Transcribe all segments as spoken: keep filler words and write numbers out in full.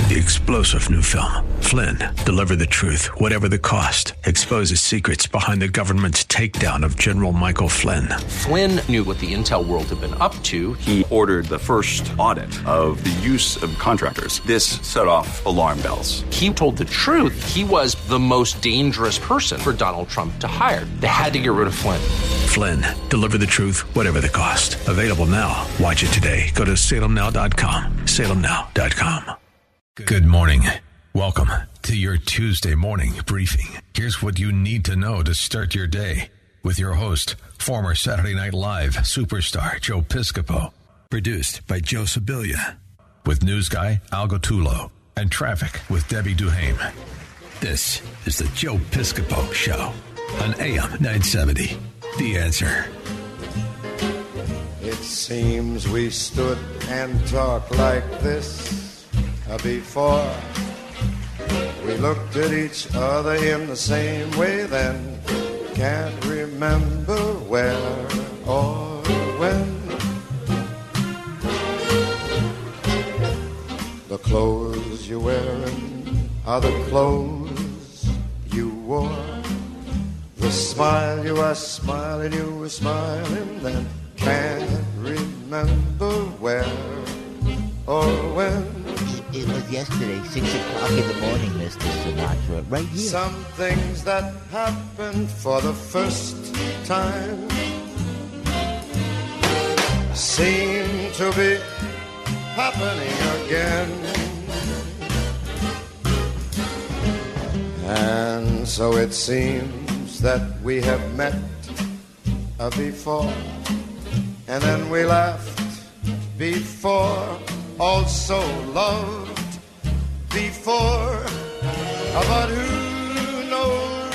the explosive new film, Flynn, deliver the truth, whatever the cost, exposes secrets behind the government's takedown of General Michael Flynn. Flynn knew what the intel world had been up to. He ordered the first audit of the use of contractors. This set off alarm bells. He told the truth. He was the most dangerous person for Donald Trump to hire. They had to get rid of Flynn. Flynn, deliver the truth, whatever the cost. Available now. Watch it today. Go to salem now dot com. salem now dot com. Good morning. Welcome to your Tuesday morning briefing. Here's what you need to know to start your day with your host, former Saturday Night Live superstar Joe Piscopo. Produced by Joe Sibilia. With news guy Al Gattullo and traffic with Debbie Duhame. This is the Joe Piscopo Show on A M nine seventy. The Answer. It seems we stood and talked like this before. We looked at each other in the same way then. Can't remember where or when. The clothes you're wearing are the clothes you wore. The smile you are smiling, you were smiling then. Can't remember where or when. It was yesterday, six o'clock in the morning, Mister Sinatra, right here. Some things that happened for the first time seem to be happening again. And so it seems that we have met uh, before, and then we laughed before, also loved before, but who knows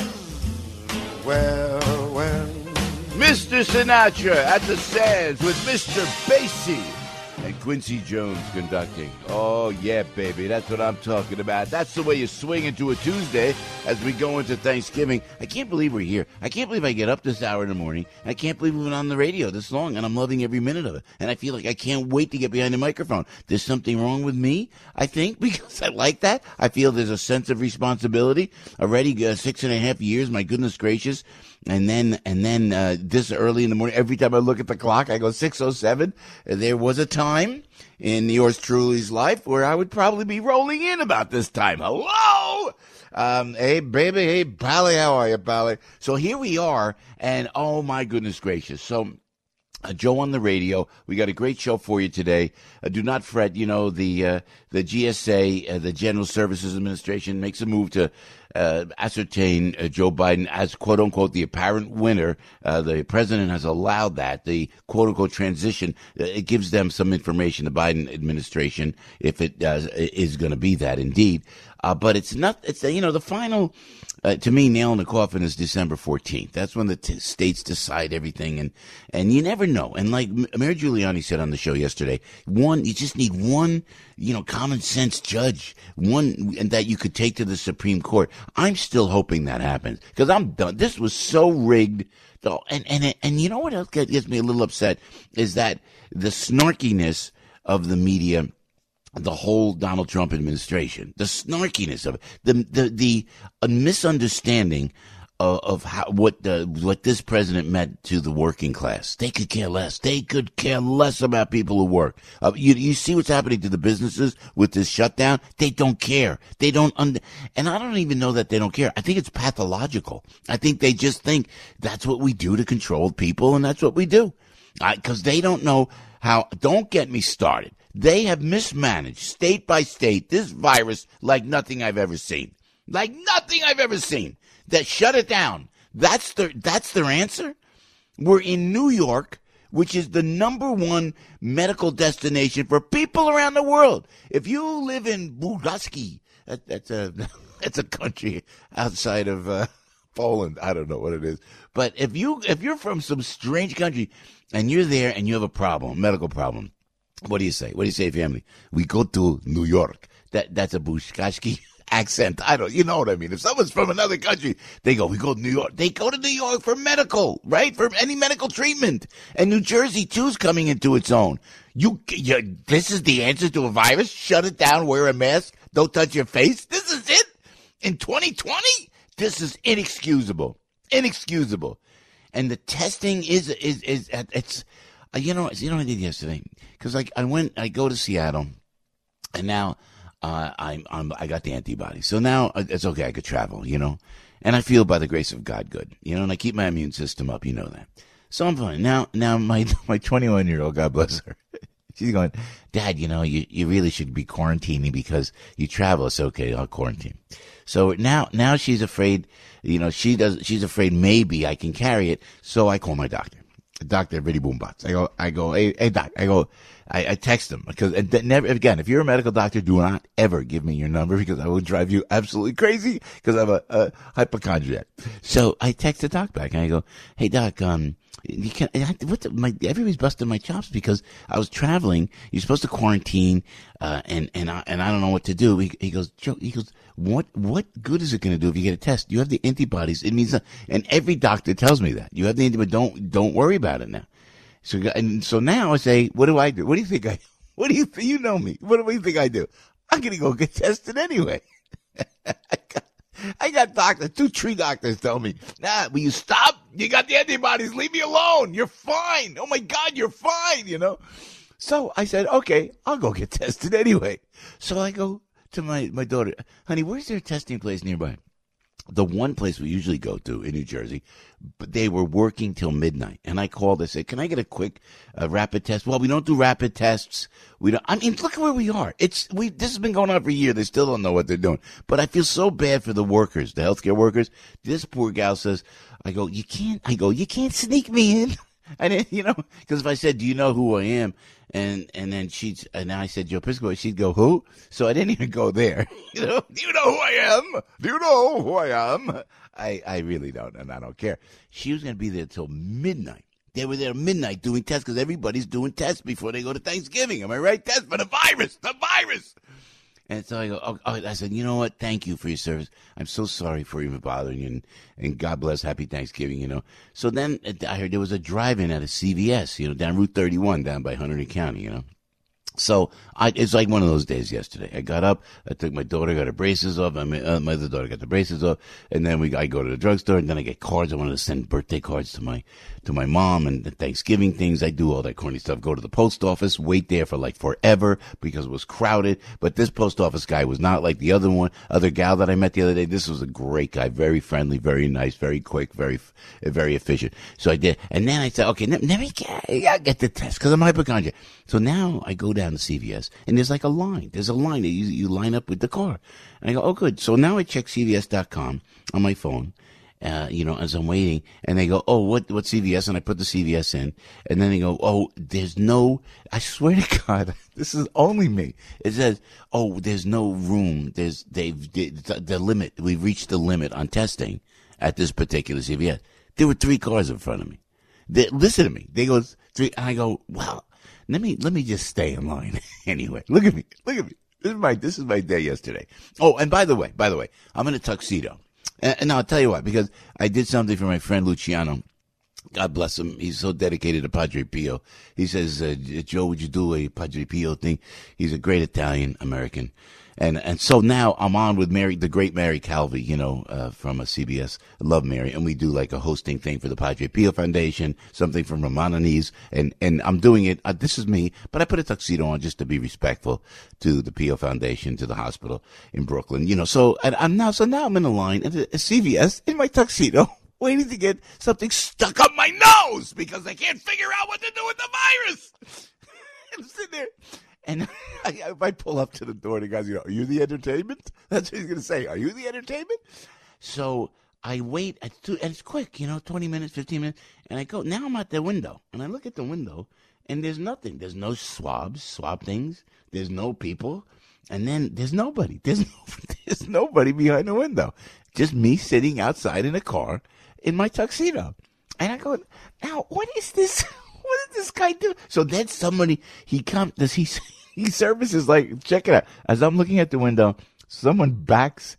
where, when. Mister Sinatra at the Sands with Mister Basie and Quincy Jones conducting. Oh, yeah, baby, that's what I'm talking about. That's the way you swing into a Tuesday as we go into Thanksgiving. I can't believe we're here. I can't believe I get up this hour in the morning. I can't believe we've been on the radio this long, and I'm loving every minute of it. And I feel like I can't wait to get behind the microphone. There's something wrong with me, I think, because I like that. I feel there's a sense of responsibility. Already uh, six and a half years, my goodness gracious. And then, and then, uh, this early in the morning, every time I look at the clock, I go six oh seven. There was a time in yours truly's life where I would probably be rolling in about this time. Hello! Um, hey, baby. Hey, Pally. How are you, Pally? So here we are. And oh my goodness gracious. So, Uh, Joe on the radio. We got a great show for you today. Uh, do not fret. You know, the uh, the G S A, uh, the General Services Administration, makes a move to uh, ascertain uh, Joe Biden as, quote unquote, the apparent winner. Uh, the president has allowed that, the quote unquote transition. Uh, it gives them some information, the Biden administration, if it uh, is going to be that indeed. Uh, but it's not, it's, uh, you know, the final, uh, to me, nail in the coffin is December fourteenth. That's when the t- states decide everything. And, and you never know. And like Mayor Giuliani said on the show yesterday, one, you just need one, you know, common sense judge, one and that you could take to the Supreme Court. I'm still hoping that happens because I'm done. This was so rigged. Though. And, and, and you know what else gets me a little upset is that the snarkiness of the media, the whole Donald Trump administration, the snarkiness of it, the the the uh, misunderstanding of, of how what the what this president meant to the working class. They could care less. They could care less about people who work. Uh, you you see what's happening to the businesses with this shutdown? They don't care. They don't under, and I don't even know that they don't care. I think it's pathological. I think they just think that's what we do to control people, and that's what we do, because they don't know how. Don't get me started. They have mismanaged state by state this virus like nothing I've ever seen. Like nothing I've ever seen. That shut it down. That's their, that's their answer? We're in New York, which is the number one medical destination for people around the world. If you live in Budaski, that, that's a that's a country outside of uh, Poland. I don't know what it is. But if, you, if you're from some strange country and you're there and you have a problem, a medical problem, what do you say? What do you say, family? We go to New York. That that's a Bushkashki accent. I don't, you know what I mean? If someone's from another country, they go, we go to New York. They go to New York for medical, right? For any medical treatment. And New Jersey, too, is coming into its own. You, you, this is the answer to a virus? Shut it down, wear a mask, don't touch your face? This is it? In twenty twenty? This is inexcusable. Inexcusable. And the testing is, is, is, it's, uh, you know, you know what I did yesterday? Because like I went, I go to Seattle, and now uh, I'm, I'm, I got the antibodies. So now it's okay, I could travel, you know? And I feel by the grace of God good, you know, and I keep my immune system up, you know that. So I'm fine. Now, now my, my twenty-one-year-old, God bless her, she's going, Dad, you know, you, you really should be quarantining because you travel. It's okay, I'll quarantine. So now, now she's afraid, you know, she does, she's afraid maybe I can carry it. So I call my doctor, Doctor Viddy Boombots. I go, I go, hey, hey, doc, I go, I, I text him because and never, again, if you're a medical doctor, do not ever give me your number because I will drive you absolutely crazy because I'm a, a hypochondriac. So I text the doc back and I go, hey, doc, um, you can what the, my everybody's busting my chops because I was traveling. You're supposed to quarantine, uh, and and I and I don't know what to do. He, he goes, Joe. He goes, what what good is it going to do if you get a test? You have the antibodies. It means, and every doctor tells me that you have the antibodies. Don't don't worry about it now. So and so now I say, what do I do? What do you think I? What do you think? You know me. What do you think I do? I'm going to go get tested anyway. I got doctors, two tree doctors tell me, nah, will you stop? You got the antibodies. Leave me alone. You're fine. Oh, my God, you're fine, you know. So I said, okay, I'll go get tested anyway. So I go to my, my daughter, honey, where's there a testing place nearby? The one place we usually go to in New Jersey, but they were working till midnight. And I called, I said, can I get a quick uh, rapid test? Well, we don't do rapid tests. We don't, I mean, look at where we are. It's, we, this has been going on for a year. They still don't know what they're doing. But I feel so bad for the workers, the healthcare workers. This poor gal says, I go, you can't, I go, you can't sneak me in. I didn't, you know, because if I said, do you know who I am? And, and then she'd, and I said, Joe Piscopo, she'd go, who? So I didn't even go there. You know, do you know who I am? Do you know who I am? I, I really don't, and I don't care. She was going to be there till midnight. They were there at midnight doing tests because everybody's doing tests before they go to Thanksgiving. Am I right? Tests for the virus, the virus. And so I go, oh, oh, I said, you know what? Thank you for your service. I'm so sorry for even bothering you, and, and God bless, happy Thanksgiving, you know. So then I heard there was a drive-in at a C V S, you know, down Route thirty-one, down by Hunterdon County, you know. So I, it's like one of those days yesterday. I got up, I took my daughter, got her braces off. I mean, uh, my other daughter got the braces off, and then we I go to the drugstore, and then I get cards. I wanted to send birthday cards to my to my mom and the Thanksgiving things. I do all that corny stuff. Go to the post office, wait there for like forever because it was crowded. But this post office guy was not like the other one, other gal that I met the other day. This was a great guy, very friendly, very nice, very quick, very very efficient. So I did, and then I said, okay, let me get, I get the test because I'm hypochondriac. So now I go down to C V S, and there's like a line. There's a line that you, you line up with the car. And I go, oh, good. So now I check C V S dot com on my phone, uh, you know, as I'm waiting. And they go, oh, what, what C V S? And I put the C V S in. And then they go, oh, there's no, I swear to God, this is only me. It says, oh, there's no room. There's, they've, the, the limit. We've reached the limit on testing at this particular C V S. There were three cars in front of me. They, listen to me. They go, three, and I go, well, Let me let me just stay in line anyway. Look at me, look at me. This is my this is my day yesterday. Oh, and by the way, by the way, I'm in a tuxedo, and, and I'll tell you why, because I did something for my friend Luciano. God bless him. He's so dedicated to Padre Pio. He says, uh, Joe, would you do a Padre Pio thing? He's a great Italian American. And and so now I'm on with Mary, the great Mary Calvi, you know, uh, from a C B S. I love Mary. And we do like a hosting thing for the Padre Pio Foundation, something from Romani's. And, and I'm doing it. Uh, this is me, but I put a tuxedo on just to be respectful to the Pio Foundation, to the hospital in Brooklyn, you know. So and I'm now, so now I'm in a line at a C V S in my tuxedo, waiting to get something stuck up my nose because I can't figure out what to do with the virus. I'm sitting there. And I, if I pull up to the door, the guy's going, are you the entertainment? That's what he's going to say. Are you the entertainment? So I wait, at two, and it's quick, you know, twenty minutes, fifteen minutes. And I go, now I'm at the window. And I look at the window, and there's nothing. There's no swabs, swab things. There's no people. And then there's nobody. There's, no, there's nobody behind the window. Just me sitting outside in a car in my tuxedo. And I go, now, what is this? What does this guy do? So then somebody, he comes, does he, he services like, check it out. As I'm looking at the window, someone backs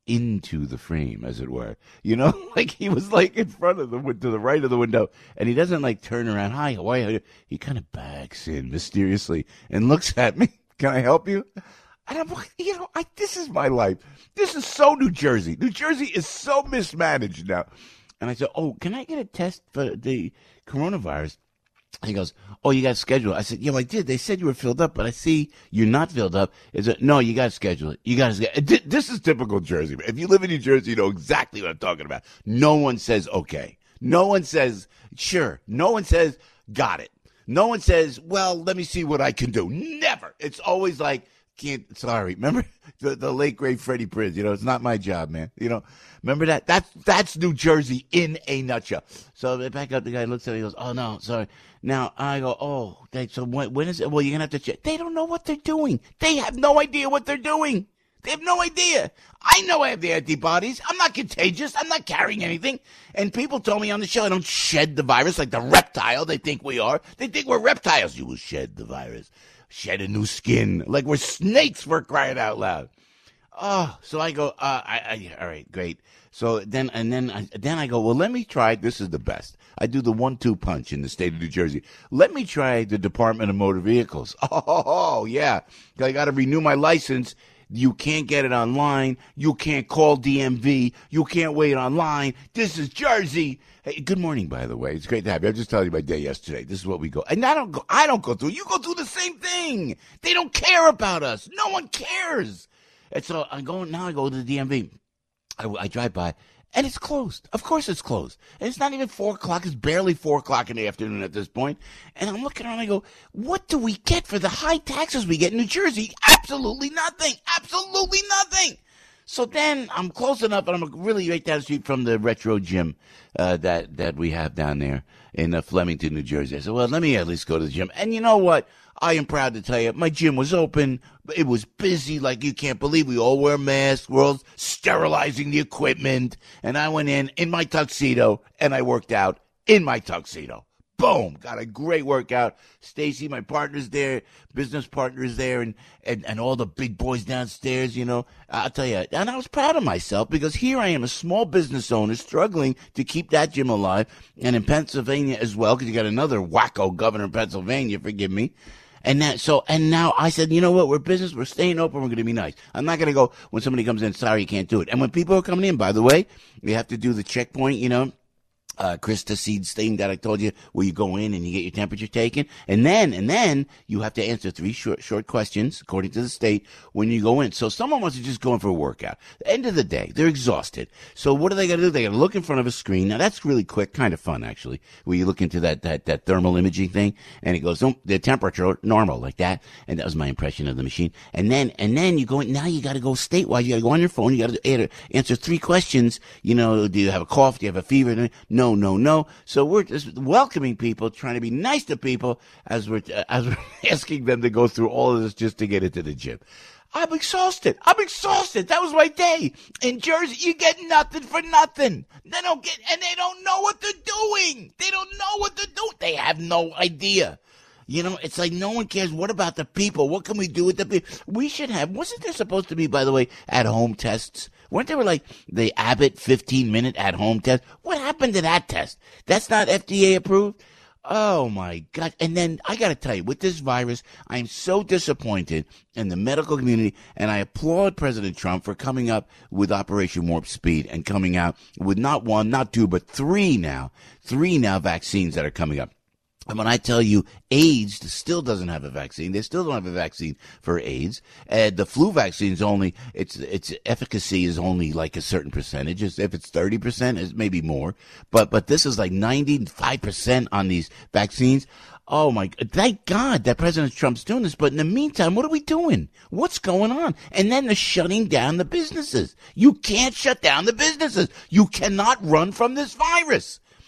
into the frame, as it were. You know, like he was like in front of the to the right of the window, and he doesn't like turn around. Hi, why? Are you? He kind of backs in mysteriously and looks at me. Can I help you? And I'm like, you know, I, this is my life. This is so New Jersey. New Jersey is so mismanaged now. And I said, oh, can I get a test for the coronavirus? He goes, oh, you got to schedule it. I said, yeah, well, I did. They said you were filled up, but I see you're not filled up. Is it? No, you got to schedule it. You got to schedule it. This is typical Jersey. If you live in New Jersey, you know exactly what I'm talking about. No one says, okay. No one says, sure. No one says, got it. No one says, well, let me see what I can do. Never. It's always like, can't, sorry. Remember the, the late, great Freddie Prinze? You know, it's not my job, man. You know, remember that? That's, that's New Jersey in a nutshell. So I back up, the guy looks at me, he goes, oh, no, sorry. Now I go, oh, they, so when, when is it? Well, you're going to have to check. They don't know what they're doing. They have no idea what they're doing. They have no idea. I know I have the antibodies. I'm not contagious. I'm not carrying anything. And people told me on the show I don't shed the virus like the reptile they think we are. They think we're reptiles. You will shed the virus. Shed a new skin. Like we're snakes, for crying out loud. Oh, so I go, uh, I, I, all right, great. So then, and then, I, then I go, well, let me try, this is the best. I do the one two punch in the state of New Jersey. Let me try the Department of Motor Vehicles. Oh, yeah. I got to renew my license. You can't get it online. You can't call D M V. You can't wait online. This is Jersey. Hey, good morning, by the way. It's great to have you. I'm just telling you my day yesterday. This is what we go. And I don't go, I don't go through. You go through the same thing. They don't care about us. No one cares. And so I go, now I go to the D M V. I, I drive by, and it's closed. Of course it's closed. And it's not even four o'clock. It's barely four o'clock in the afternoon at this point. And I'm looking around, and I go, what do we get for the high taxes we get in New Jersey? Absolutely nothing. Absolutely nothing. So then I'm close enough, and I'm really right down the street from the retro gym uh, that, that we have down there in uh, Flemington, New Jersey. I said, well, let me at least go to the gym. And you know what? I am proud to tell you, my gym was open. It was busy like you can't believe. We all wear masks. We're all sterilizing the equipment. And I went in in my tuxedo, and I worked out in my tuxedo. Boom. Got a great workout. Stacy, my partner's there, business partner's there, and, and, and all the big boys downstairs, you know. I'll tell you, and I was proud of myself because here I am, a small business owner, struggling to keep that gym alive. And in Pennsylvania as well, because you got another wacko governor in Pennsylvania, forgive me. And that, so, and now I said, you know what? We're business. We're staying open. We're going to be nice. I'm not going to go when somebody comes in, sorry, you can't do it. And when people are coming in, by the way, you have to do the checkpoint, you know. Uh, Krista Seeds thing that I told you, where you go in and you get your temperature taken. And then, and then you have to answer three short, short questions, according to the state, when you go in. So someone wants to just go in for a workout. At the end of the day, they're exhausted. So what do they got to do? They got to look in front of a screen. Now that's really quick, kind of fun, actually, where you look into that, that, that thermal imaging thing, and it goes, oh, the temperature, normal, like that. And that was my impression of the machine. And then, and then you go in, now you got to go statewide. You got to go on your phone. You got to answer three questions. You know, do you have a cough? Do you have a fever? No. No, no, no. So we're just welcoming people, trying to be nice to people as we're uh, as we're asking them to go through all of this just to get into the gym. I'm exhausted. I'm exhausted. That was my day. In Jersey, you get nothing for nothing. They don't get, and they don't know what they're doing. They don't know what they're doing. They have no idea. You know, it's like no one cares. What about the people? What can we do with the people? We should have, wasn't there supposed to be, by the way, at-home tests? Weren't there like the Abbott fifteen-minute at-home test? What happened to that test? That's not F D A approved? Oh, my God. And then I got to tell you, with this virus, I'm so disappointed in the medical community, and I applaud President Trump for coming up with Operation Warp Speed and coming out with not one, not two, but three now, three now vaccines that are coming up. And when I tell you AIDS still doesn't have a vaccine, they still don't have a vaccine for AIDS. And the flu vaccine is only, its its efficacy is only like a certain percentage. If it's thirty percent, it's maybe more. But but this is like ninety-five percent on these vaccines. Oh, my, thank God that President Trump's doing this. But in the meantime, what are we doing? What's going on? And then they're shutting down the businesses. You can't shut down the businesses. You cannot run from this virus.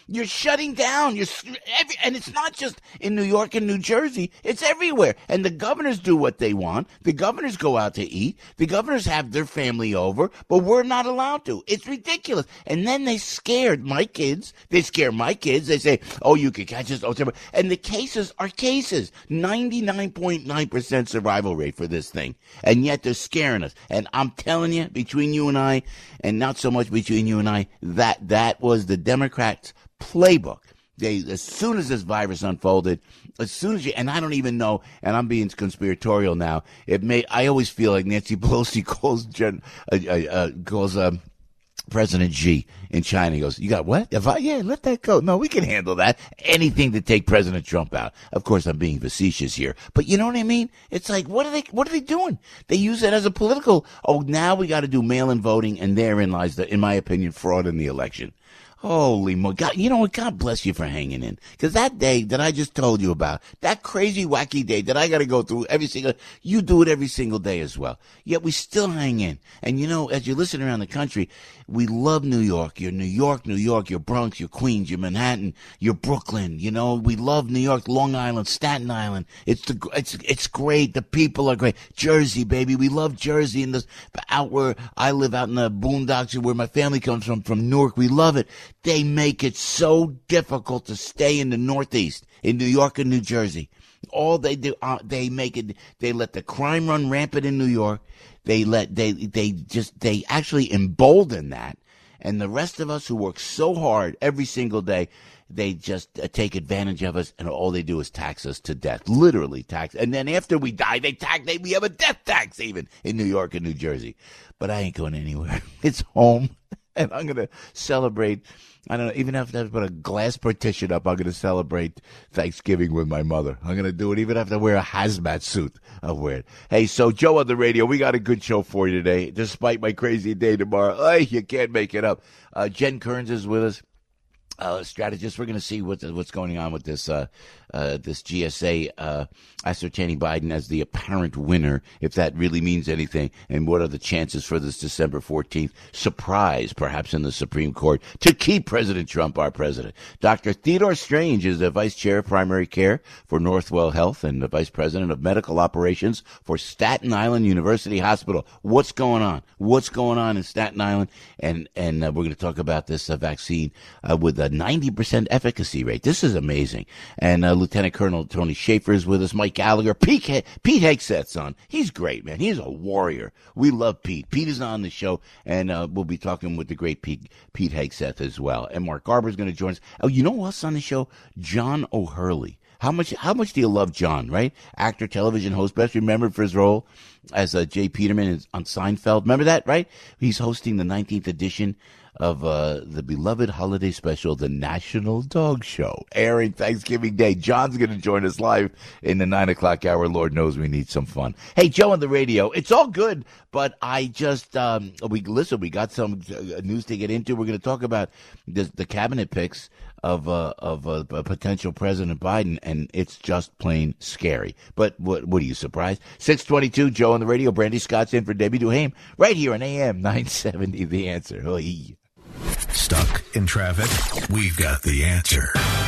You're shutting down. You're every, and it's not just in New York and New Jersey. It's everywhere. And the governors do what they want. The governors go out to eat. The governors have their family over, but we're not allowed to. It's ridiculous. And then they scared my kids. They scare my kids. They say, oh, you can catch us. Oh, and the cases are cases. ninety-nine point nine percent survival rate for this thing. And yet they're scaring us. And I'm telling you, between you and I, and not so much between you and I, that that was the Democrats' playbook. They, as soon as this virus unfolded, as soon as you, and I don't even know, and I'm being conspiratorial now, it may, I always feel like Nancy Pelosi calls, Jen, uh, uh, calls, um, President Xi in China. He goes, you got what? If I, yeah, let that go. No, we can handle that. Anything to take President Trump out. Of course, I'm being facetious here, but you know what I mean? It's like, what are they, what are they doing? They use it as a political, oh, now we got to do mail-in voting, and therein lies the, in my opinion, fraud in the election. Holy mo! God, you know what? God bless you for hanging in. Because that day that I just told you about, that crazy, wacky day that I got to go through every single, you do it every single day as well. Yet we still hang in. And you know, as you listen around the country, we love New York. You're New York, New York, you're Bronx, you're Queens, you're Manhattan, you're Brooklyn. You know, we love New York, Long Island, Staten Island. It's the, it's, it's great. The people are great. Jersey, baby. We love Jersey. And the, out where I live out in the boondocks where my family comes from, from Newark. We love it. They make it so difficult to stay in the Northeast, in New York and New Jersey. All they do, uh, they make it, they let the crime run rampant in New York. They let, they, they just, they actually embolden that. And the rest of us who work so hard every single day, they just uh, take advantage of us, and all they do is tax us to death, literally tax. And then after we die, they tax, they, we have a death tax even in New York and New Jersey. But I ain't going anywhere. It's home. And I'm going to celebrate, I don't know, even if I have to put a glass partition up, I'm going to celebrate Thanksgiving with my mother. I'm going to do it even if I have to wear a hazmat suit. I'll wear it. Hey, so Joe on the radio, we got a good show for you today. Despite my crazy day tomorrow, hey, you can't make it up. Uh, Jen Kearns is with us. Uh, strategist. We're going to see what, what's going on with this uh, uh, this G S A uh, ascertaining Biden as the apparent winner, if that really means anything, and what are the chances for this December fourteenth surprise, perhaps in the Supreme Court, to keep President Trump our president. Doctor Theodore Strange is the vice chair of primary care for Northwell Health and the vice president of medical operations for Staten Island University Hospital. What's going on? What's going on in Staten Island? And and uh, we're going to talk about this uh, vaccine uh, with a ninety percent efficacy rate. This is amazing. And uh, Lieutenant Colonel Tony Schaefer is with us. Mike Gallagher. Pete, He- Pete Hegseth's on. He's great, man. He's a warrior. We love Pete. Pete is on the show, and uh, we'll be talking with the great Pete, Pete Hegseth as well. And Mark Garber's going to join us. Oh, you know who else on the show? John O'Hurley. How much How much do you love John, right? Actor, television host, best remembered for his role as uh, Jay Peterman on Seinfeld. Remember that, right? He's hosting the nineteenth edition of uh, the beloved holiday special, The National Dog Show, airing Thanksgiving Day. John's going to join us live in the nine o'clock hour. Lord knows we need some fun. Hey, Joe on the radio. It's all good, but I just, um, we listen, we got some news to get into. We're going to talk about the, the cabinet picks of uh, of uh, potential President Biden, and it's just plain scary. But what what are you surprised? six twenty-two, Joe on the radio. Brandy Scott's in for Debbie Duhame, right here on A M nine seventy, The Answer. Oy. Stuck in traffic? We've got the answer.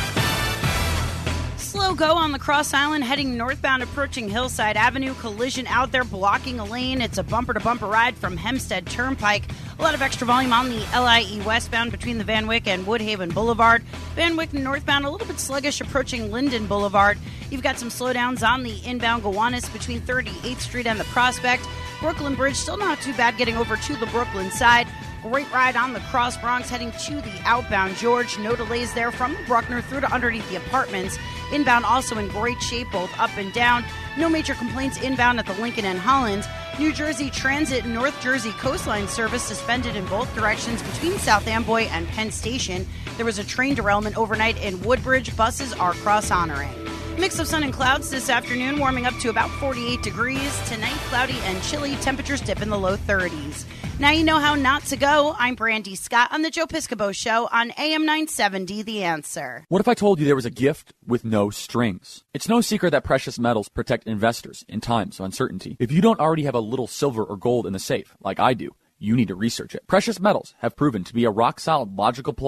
Slow go on the Cross Island heading northbound approaching Hillside Avenue. Collision out there blocking a lane. It's a bumper-to-bumper ride from Hempstead Turnpike. A lot of extra volume on the L I E westbound between the Van Wyck and Woodhaven Boulevard. Van Wyck northbound a little bit sluggish approaching Linden Boulevard. You've got some slowdowns on the inbound Gowanus between thirty-eighth Street and the Prospect. Brooklyn Bridge still not too bad getting over to the Brooklyn side. Great ride on the Cross Bronx heading to the outbound George. No delays there from Bruckner through to underneath the apartments. Inbound also in great shape, both up and down. No major complaints inbound at the Lincoln and Holland. New Jersey Transit North Jersey Coastline service suspended in both directions between South Amboy and Penn Station. There was a train derailment overnight in Woodbridge. Buses are cross-honoring. Mix of sun and clouds this afternoon, warming up to about forty-eight degrees. Tonight, cloudy and chilly. Temperatures dip in the low thirties. Now you know how not to go. I'm Brandy Scott on the Joe Piscopo Show on A M nine seventy, The Answer. What if I told you there was a gift with no strings? It's no secret that precious metals protect investors in times of uncertainty. If you don't already have a little silver or gold in the safe, like I do, you need to research it. Precious metals have proven to be a rock-solid, logical play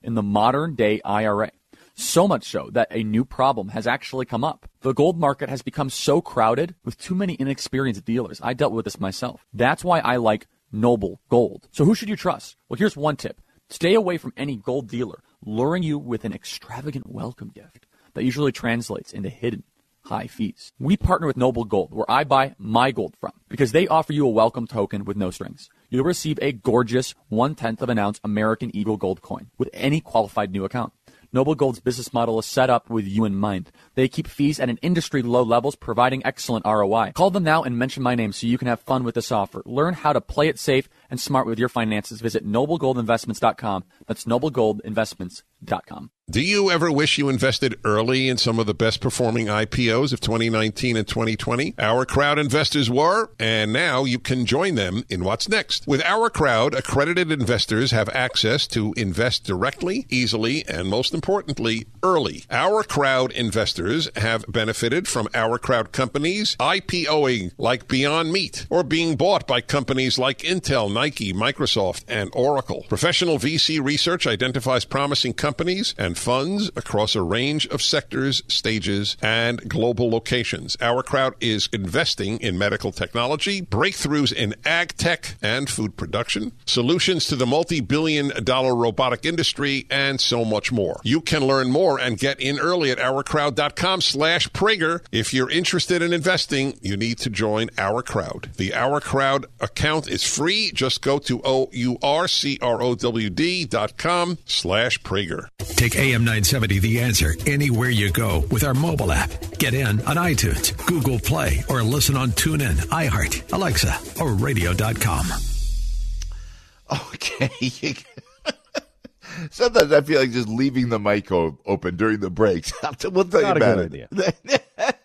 in the modern-day I R A. So much so that a new problem has actually come up. The gold market has become so crowded with too many inexperienced dealers. I dealt with this myself. That's why I like Noble Gold. So who should you trust? Well, here's one tip. Stay away from any gold dealer luring you with an extravagant welcome gift that usually translates into hidden high fees. We partner with Noble Gold, where I buy my gold from, because they offer you a welcome token with no strings. You'll receive a gorgeous one-tenth of an ounce American Eagle gold coin with any qualified new account. Noble Gold's business model is set up with you in mind. They keep fees at an industry low levels, providing excellent R O I. Call them now and mention my name so you can have fun with this offer. Learn how to play it safe and smart with your finances. Visit noble gold investments dot com. That's noble gold investments dot com. Do you ever wish you invested early in some of the best performing I P Os of twenty nineteen and twenty twenty? Our Crowd investors were, and now you can join them in what's next. With Our Crowd, accredited investors have access to invest directly, easily, and most importantly, early. Our Crowd investors have benefited from Our Crowd companies IPOing like Beyond Meat, or being bought by companies like Intel, Nike, Microsoft, and Oracle. Professional V C research identifies promising companies and funds across a range of sectors, stages, and global locations. Our Crowd is investing in medical technology, breakthroughs in ag tech and food production, solutions to the multi-billion dollar robotic industry, and so much more. You can learn more and get in early at ourcrowd.com slash Prager. If you're interested in investing, you need to join Our Crowd. The Our Crowd account is free. Just go to O-U-R-C-R-O-W-D dot com slash Prager. Take A M nine seventy The Answer anywhere you go with our mobile app. Get in on iTunes, Google Play, or listen on TuneIn, iHeart, Alexa, or radio dot com. Okay. Sometimes I feel like just leaving the mic o- open during the breaks. We'll tell Not you about a it. good idea.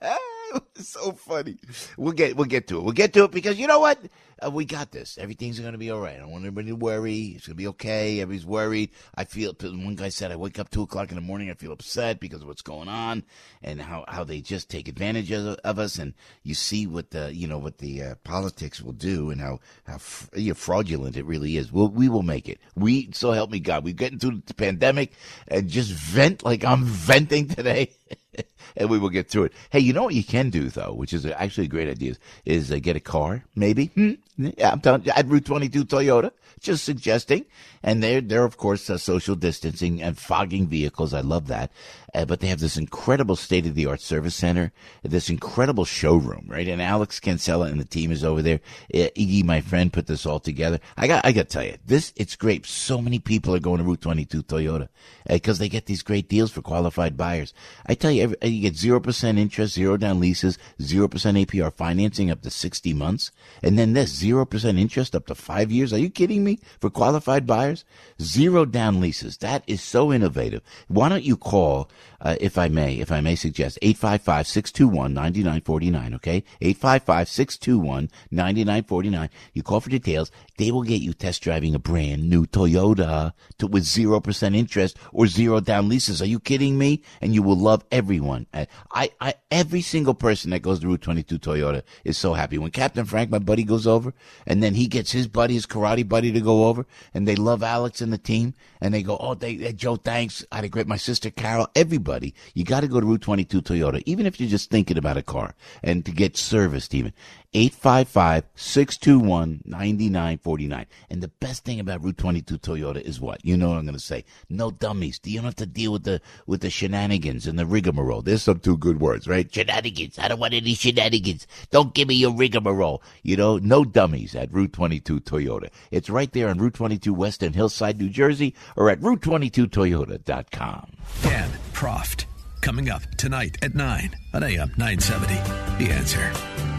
It's so funny. We'll get we'll get to it. We'll get to it because you know what? Uh, we got this. Everything's going to be all right. I don't want everybody to worry. It's going to be okay. Everybody's worried. I feel, one guy said, I wake up two o'clock in the morning, I feel upset because of what's going on and how, how they just take advantage of, of us. And you see what the, you know, what the uh, politics will do and how, how f- you know, fraudulent it really is. We'll, we will make it. We, so help me God. We're getting through the pandemic and just vent like I'm venting today. And we will get through it. Hey, you know what you can do, though, which is actually a great idea, is, is uh, get a car, maybe. Hmm? Yeah, I'm telling you, at Route twenty-two Toyota, just suggesting. And they're, they're of course, uh, social distancing and fogging vehicles. I love that. Uh, but they have this incredible state-of-the-art service center, this incredible showroom, right? And Alex Cancella and the team is over there. Uh, Iggy, my friend, put this all together. I got, I got to tell you, this, it's great. So many people are going to Route twenty-two Toyota because uh, they get these great deals for qualified buyers. I tell you, every, you get zero percent interest, zero down leases, zero percent A P R financing up to sixty months. And then this, zero percent interest up to five years. Are you kidding me? For qualified buyers? Zero down leases. That is so innovative. Why don't you call, uh, if I may, if I may suggest, eight five five, six two one, nine nine four nine, okay? eight five five, six two one, nine nine four nine. You call for details. They will get you test driving a brand new Toyota to, with zero percent interest or zero down leases. Are you kidding me? And you will love everyone. I, I, every single person that goes to Route twenty-two Toyota is so happy. When Captain Frank, my buddy, goes over, and then he gets his buddy, his karate buddy, to go over, and they love Alex and the team, and they go, oh, they, they Joe, thanks. I had a great, my sister Carol, everybody. You got to go to Route twenty-two Toyota, even if you're just thinking about a car, and to get serviced even. eight five five, six two one, nine nine four nine. And the best thing about Route twenty-two Toyota is what? You know what I'm going to say. No dummies. You don't have to deal with the with the shenanigans and the rigmarole. There's some two good words, right? Shenanigans. I don't want any shenanigans. Don't give me your rigmarole. You know, no dummies at Route twenty-two Toyota. It's right there on Route twenty-two West in Hillside, New Jersey, or at route twenty-two toyota dot com. Dan Proft, coming up tonight at nine on A M nine seventy. The Answer.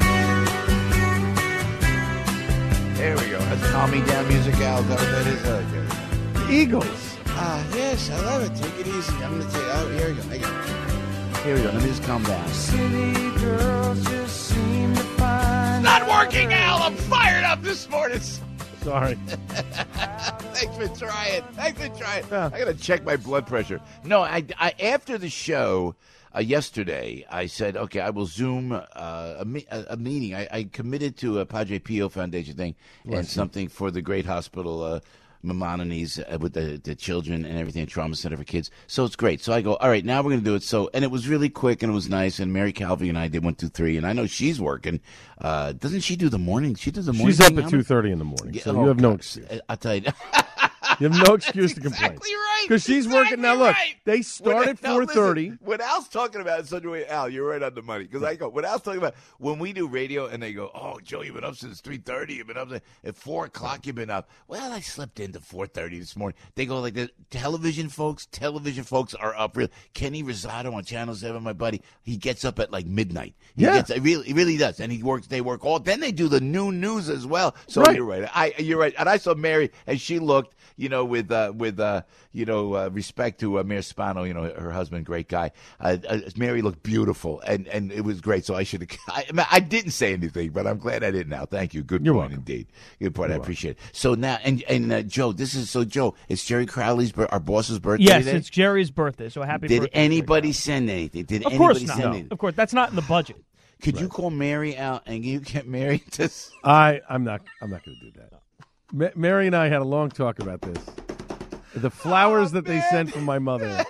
There we go. That's calming down music, Al. Is that what that is? Okay. The Eagles. Ah, yes, I love it. Take it easy. I'm going to take Oh, here we go. I got it. Here we go. Let me just calm down. City girls just seem to find Not working, Al. I'm fired up this morning. Sorry. Thanks for trying. Thanks for trying. Yeah. I got to check my blood pressure. No, I, I after the show uh, yesterday, I said, okay, I will Zoom uh, a, me- a, a meeting. I, I committed to a Padre Pio Foundation thing and something for the great hospital, uh, Maimonides uh, with the, the children and everything, trauma center for kids. So it's great. So I go, all right, now we're going to do it. So and it was really quick and it was nice. And Mary Calvi and I did one, two, three. And I know she's working. Uh, doesn't she do the morning? She does the morning. She's up thing, at two thirty in the morning, so Yeah, you oh, have no God. excuse. I'll tell you. You have no excuse to complain. Exactly right. Because she's Exactly working. Now, look, right. they start When- at now, four thirty. listen, When Al's talking about it in such a way, Al, you're right on the money. Because I go, when Al's talking about when we do radio and they go, oh, Joe, you've been up since three thirty. You've been up since, at four o'clock. You've been up. Well, I slept into four thirty this morning. They go like the television folks. Television folks are up. Real. Kenny Rosado on Channel seven, my buddy, he gets up at like midnight. He Yeah. gets, he really, he really does. And he works. They work all. Then they do the noon news as well. So Right. you're right. I, you're right. And I saw Mary, and she looked, you know, with uh, with uh, you know, uh, respect to uh, Mayor Spano, you know, her husband, great guy. Uh, uh, Mary looked beautiful, and, and it was great. So I should have. I, I didn't say anything, but I'm glad I didn't. Now, thank you. Good You're point, welcome. indeed. Good point. I appreciate it. So now, and and uh, Joe, this is so Joe. It's Jerry Crowley's bir- our boss's birthday. Yes, today? it's Jerry's birthday, so happy Did birthday. anybody send anything? Did Of anybody course not. send No. anything? Of course, that's not in the budget. Could you call Mary out and you get Mary to? I, I'm not. I'm not going to do that. Ma- Mary and I had a long talk about this. The flowers that they sent from my mother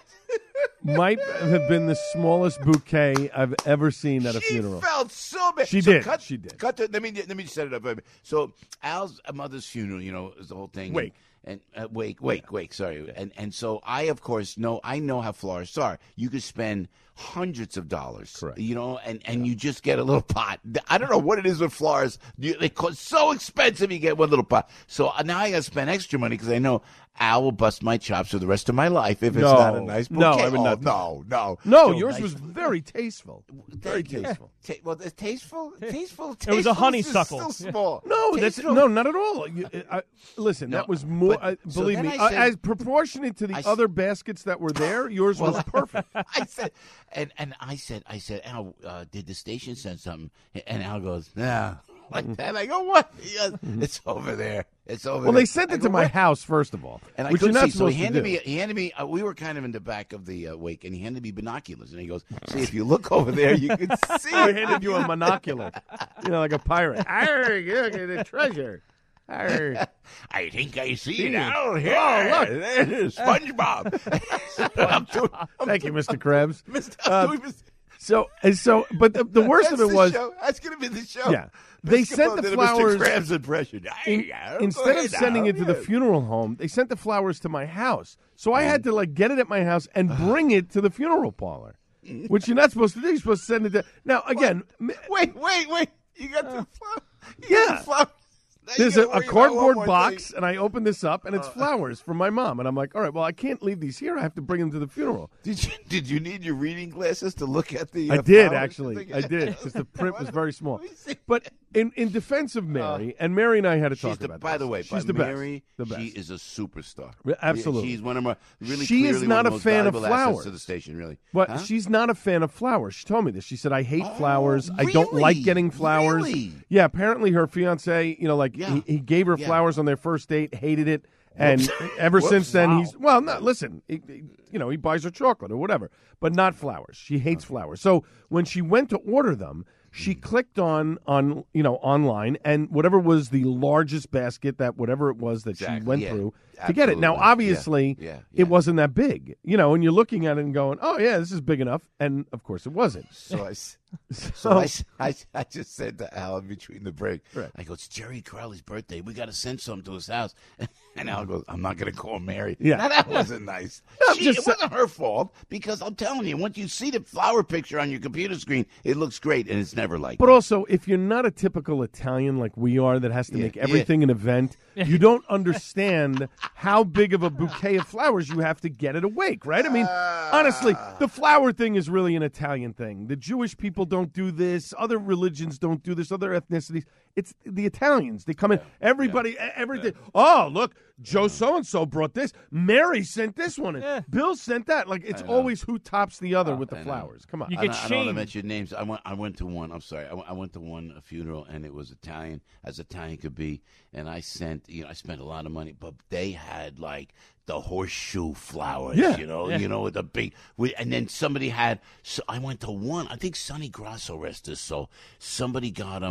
might have been the smallest bouquet I've ever seen at a She funeral. felt so bad. She So did. Cut, She did. Cut to, let me let me set it up. So Al's mother's funeral, you know, is the whole thing. Wake. And uh, wake, wake, wake. Sorry. And and so I, of course, know I know how florists are. You could spend hundreds of dollars, Correct. you know, and, and you just get a little pot. I don't know what it is with flowers. You, they cost so expensive. You get one little pot. So uh, now I got to spend extra money because I know Al will bust my chops for the rest of my life if it's No. not a nice bouquet. No, I would Oh, not do no, no, No, Joe, yours nice- was very tasteful. Very Thank you. tasteful. Ta- well, it's tasteful, tasteful. It was a tasteful honeysuckle. is Still small. No, that's Tasteful. no, not at all. You, I, listen, No, that was more. but- I, so believe then me, I uh, said- as proportionate to the I s- other baskets that were there, yours was perfect. I said, and and I said, I said, Al, uh, did the station send something? And Al goes, nah, like that. I go, what? He goes, it's over there. It's over. Well, there. they sent I it go, to my "What?" house first of all, And I which you're couldn't not see, so he supposed to handed do. me. He handed me. Uh, we were kind of in the back of the uh, wake, and he handed me binoculars, and he goes, "See, if you look over there, you can see." I handed you a monocular, you know, like a pirate. Arr, look at the treasure. Arr. I think I see See it it. out here. Oh, look. There's SpongeBob. I'm doing, I'm Thank you, Mister Krebs. Mister Uh, I'm doing Mister So, and so, but the, the worst That's of it the was, show. That's going to be the show. yeah, they Mister sent Capone the did a flowers. Mister Krabs impression. in- Hey, uh, instead go of ahead sending now. it to the Yeah. funeral home, they sent the flowers to my house. So I had to like get it at my house and bring it to the funeral parlor, which you're not supposed to do. You're supposed to send it to. Now again, m- Wait, wait, wait. You got the flowers. You yeah. got the flowers. Now you there's a, gotta a worry about cardboard one more box, thing. and I open this up, and it's flowers from my mom. And I'm like, all right, well, I can't leave these here. I have to bring them to the funeral. Did you did you need your reading glasses to look at the? Uh, I did flowers? actually. I did because the print was very small. Let me see. But in, in defense of Mary, and Mary and I had to She's talk the, about by this. the way, she's by the Mary, best. The best. she is a superstar. Re- absolutely. She's one of my really She is clearly not one of a the most fan of valuable assets flowers. to the station, really. But Huh? she's not a fan of flowers. She told me this. She said, I hate Oh, flowers. I don't like really? getting flowers. Really? Yeah, apparently her fiance, you know, like Yeah. he, he gave her Yeah. flowers on their first date, hated it. And Whoops. ever Whoops. since then, Wow. he's, well, no, listen, he, he- you know, he buys her chocolate or whatever, but not flowers. She hates flowers. So when she went to order them, she clicked on, on you know, online, and whatever was the largest basket, that whatever it was that Exactly, she went yeah. through to get it. Now, Absolutely. obviously, Yeah, yeah, it yeah. wasn't that big, you know, and you're looking at it and going, oh, yeah, this is big enough. And, of course, it wasn't. So I, s- so So- I, s- I, I just said to Al in between the break, Right. I go, it's Jerry Crowley's birthday. We got to send something to his house. And Al goes, I'm not going to call Mary. Yeah. Now, that wasn't nice. I'm She, just it sa- wasn't her fault because I'm telling you, once you see the flower picture on your computer screen, it looks great, and it's never like But that. also, if you're not a typical Italian like we are that has to Yeah, make everything an event, you don't understand how big of a bouquet of flowers you have to get at a wake, right? I mean, honestly, the flower thing is really an Italian thing. The Jewish people don't do this. Other religions don't do this. Other ethnicities. It's the Italians. They come in. Everybody, e- everything. Oh, look, Joe so-and-so brought this. Mary sent this one in. Bill sent that. Like, it's always who tops the other with the I know. flowers. Come on. You I get don't, I don't want to shamed. mention names. I went. I went to one. I'm sorry. I went, I went to one funeral, and it was Italian, as Italian could be. And I sent. You know, I spent a lot of money, but they had like the horseshoe flowers. Yeah. You know. Yeah. You know, with the big. With, and then somebody had. So I went to one. I think Sonny Grasso, rest his soul. Somebody got him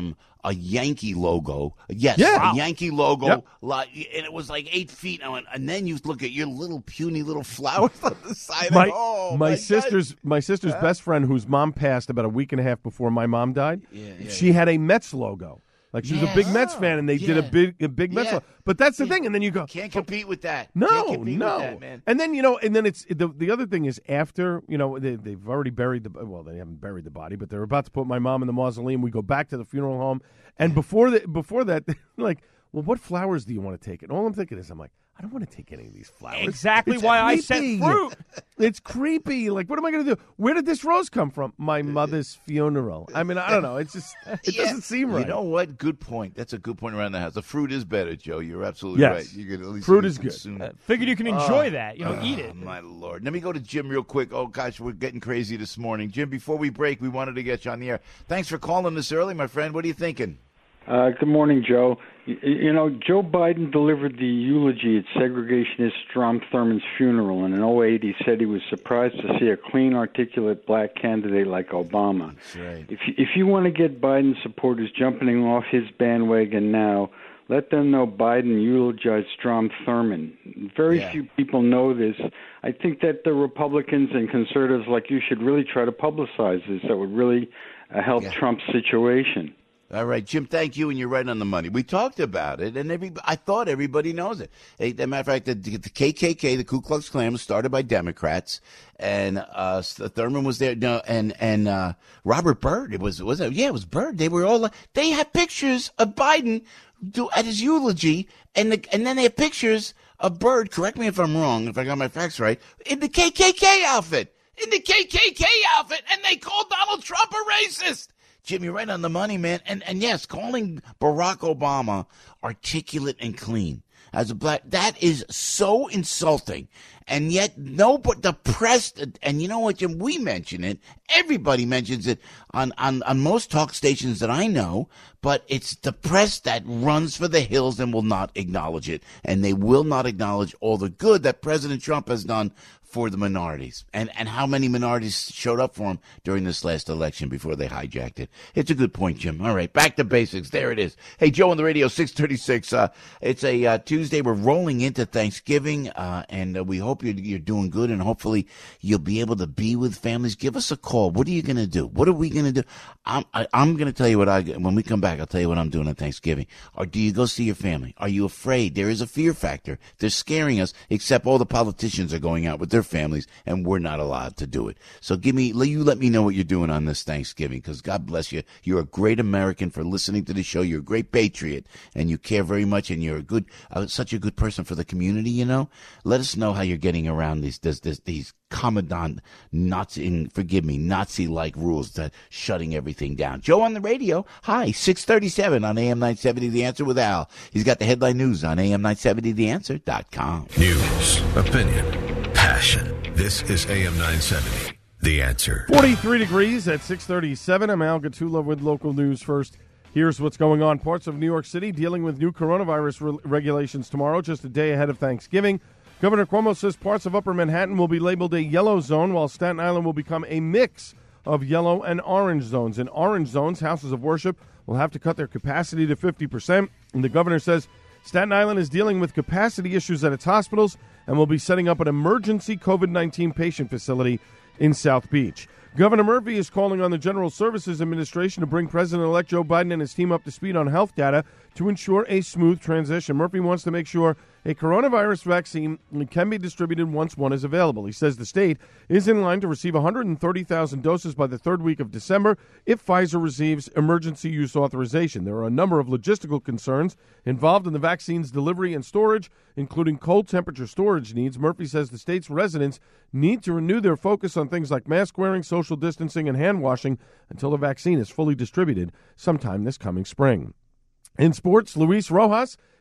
a Yankee logo. Yes, Yeah. a Yankee logo. Yep. Like, and it was like eight feet. And, I went, and then you look at your little puny little flowers on the side. My, of, oh, my my sister's God. my sister's Huh? best friend, whose mom passed about a week and a half before my mom died. Yeah, yeah, she had a Mets logo. Like she was a big Yes. Mets fan, and they did a Yeah. big a big Mets Yeah. logo. But that's the thing, and then you go, Can't compete with that. No, Can't compete no. with that, man. And then you know, and then it's the the other thing is after you know they, they've already buried the well they haven't buried the body, but they're about to put my mom in the mausoleum. We go back to the funeral home, and before the before that, like, well, what flowers do you want to take? And all I'm thinking is, I'm like, I don't want to take any of these flowers. Exactly It's why I said creepy. fruit. It's creepy. Like, what am I going to do? Where did this rose come from? My mother's funeral. I mean, I don't know. It's just it Yeah. doesn't seem right. You know what? Good point. That's a good point around the house. The fruit is better, Joe. You're absolutely Yes. right. You can at least Fruit is good. consume Uh, it. figured you can enjoy Oh. that. You know, eat it. My Lord. Let me go to Jim real quick. Oh, gosh, we're getting crazy this morning. Jim, before we break, we wanted to get you on the air. Thanks for calling us early, my friend. What are you thinking? Uh, good morning, Joe. You, you know, Joe Biden delivered the eulogy at segregationist Strom Thurmond's funeral, and in oh eight he said he was surprised to see a clean, articulate black candidate like Obama. That's right. If you, if you want to get Biden supporters jumping off his bandwagon now, let them know Biden eulogized Strom Thurmond. Very Yeah. few people know this. I think that the Republicans and conservatives like you should really try to publicize this. That would really uh, help Yeah. Trump's situation. All right, Jim, thank you, and you're right on the money. We talked about it, and every I thought everybody knows it. As a matter of fact, the, the K K K, the Ku Klux Klan, was started by Democrats, and uh, Thurman was there. No, and and uh, Robert Byrd. It was was it? Yeah, it was Byrd. They were all like, they had pictures of Biden do, at his eulogy, and the, and then they have pictures of Byrd. Correct me if I'm wrong, if I got my facts right, in the K K K outfit, in the K K K outfit, and they called Donald Trump a racist. Jim, you're right on the money, man. And and yes, calling Barack Obama articulate and clean as a black, that is so insulting. And yet, no, but the press, and you know what, Jim, we mention it. Everybody mentions it on, on, on most talk stations that I know, but it's the press that runs for the hills and will not acknowledge it. And they will not acknowledge all the good that President Trump has done for the minorities, and, and how many minorities showed up for him during this last election before they hijacked it. It's a good point, Jim. All right, back to basics. There it is. Hey, Joe on the radio, six thirty-six. Uh, it's a uh, Tuesday. We're rolling into Thanksgiving, uh, and uh, we hope you're, you're doing good, and hopefully you'll be able to be with families. Give us a call. What are you going to do? What are we going to do? I'm, I, I'm going to tell you what I, when we come back, I'll tell you what I'm doing on Thanksgiving. Or do you go see your family? Are you afraid? There is a fear factor. They're scaring us, except all the politicians are going out with their families, and we're not allowed to do it. So give me, you let me know what you're doing on this Thanksgiving, because God bless you. You're a great American for listening to the show. You're a great patriot, and you care very much, and you're a good, uh, such a good person for the community. You know, let us know how you're getting around these this, this, these commandant Nazi, forgive me, Nazi-like rules that shutting everything down. Joe on the radio. Hi, six thirty-seven on A M nine seventy. The Answer with Al. He's got the headline news on A M nine seventy the answer dot com. News, opinion, passion. This is A M nine seventy, The Answer. forty-three degrees at six thirty-seven. I'm Al Gattulla with local news first. Here's what's going on. Parts of New York City dealing with new coronavirus re- regulations tomorrow, just a day ahead of Thanksgiving. Governor Cuomo says parts of Upper Manhattan will be labeled a yellow zone, while Staten Island will become a mix of yellow and orange zones. In orange zones, houses of worship will have to cut their capacity to fifty percent. And the governor says Staten Island is dealing with capacity issues at its hospitals and will be setting up an emergency COVID nineteen patient facility in South Beach. Governor Murphy is calling on the General Services Administration to bring President-elect Joe Biden and his team up to speed on health data to ensure a smooth transition. Murphy wants to make sure a coronavirus vaccine can be distributed once one is available. He says the state is in line to receive one hundred thirty thousand doses by the third week of December if Pfizer receives emergency use authorization. There are a number of logistical concerns involved in the vaccine's delivery and storage, including cold temperature storage needs. Murphy says the state's residents need to renew their focus on things like mask wearing, social distancing, and hand washing until the vaccine is fully distributed sometime this coming spring. In sports, Luis Rojas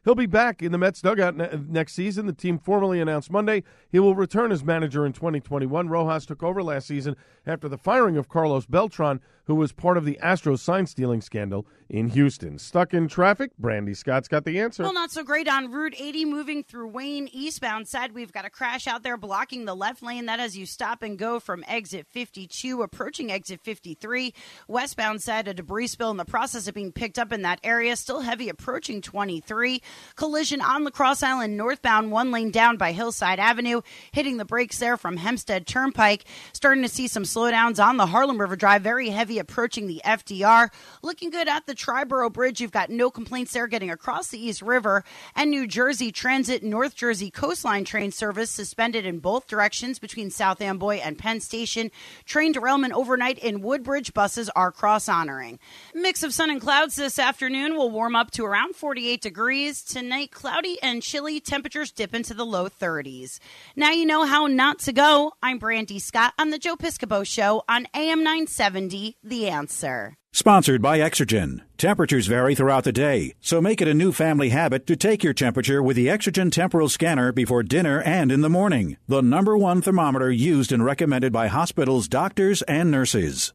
He'll be back in the Mets dugout ne- next season. The team formally announced Monday he will return as manager in twenty twenty-one. Rojas took over last season after the firing of Carlos Beltran, who was part of the Astros sign-stealing scandal in Houston. Stuck in traffic? Brandy Scott's got the answer. Well, not so great on Route eighty moving through Wayne eastbound side. We've got a crash out there blocking the left lane. That as you stop and go from exit fifty-two, approaching exit fifty-three. Westbound side, a debris spill in the process of being picked up in that area. Still heavy approaching twenty-three. Collision on La Crosse Island northbound, one lane down by Hillside Avenue. Hitting the brakes there from Hempstead Turnpike. Starting to see some slowdowns on the Harlem River Drive. Very heavy approaching the F D R. Looking good at the Triborough Bridge. You've got no complaints there getting across the East River. And New Jersey Transit North Jersey Coastline train service suspended in both directions between South Amboy and Penn Station. Train derailment overnight in Woodbridge. Buses are cross-honoring. Mix of sun and clouds this afternoon will warm up to around forty-eight degrees. Tonight, cloudy and chilly. Temperatures dip into the low thirties. Now you know how not to go. I'm Brandy Scott on the Joe Piscopo Show on A M nine seventy, The Answer. Sponsored by Exergen. Temperatures vary throughout the day, so make it a new family habit to take your temperature with the Exergen temporal scanner before dinner and in the morning. The number one thermometer used and recommended by hospitals, doctors, and nurses.